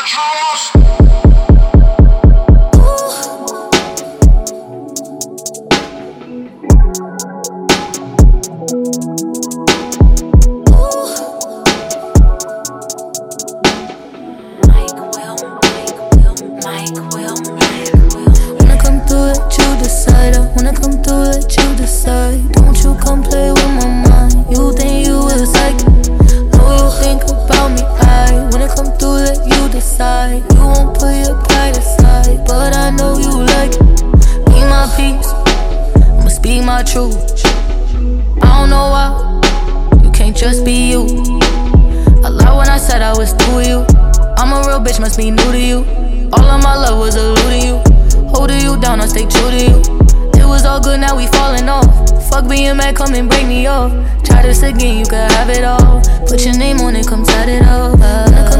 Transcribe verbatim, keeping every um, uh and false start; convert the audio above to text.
Wanna come through, let you decide. I wanna come through, let you decide. Don't you come play with my mind. You think you a psych? No, you think about me. I wanna come through, let you decide. You won't put your pride aside, but I know you like it. Be my peace, I'ma speak my truth. I don't know why you can't just be you. I lied when I said I was through you. I'm a real bitch, must be new to you. All of my love was eluding you. Holding you down, I stay true to you. It was all good, now we falling off. Fuck being mad, come and break me off. Try this again, you could have it all. Put your name on it, come set it up.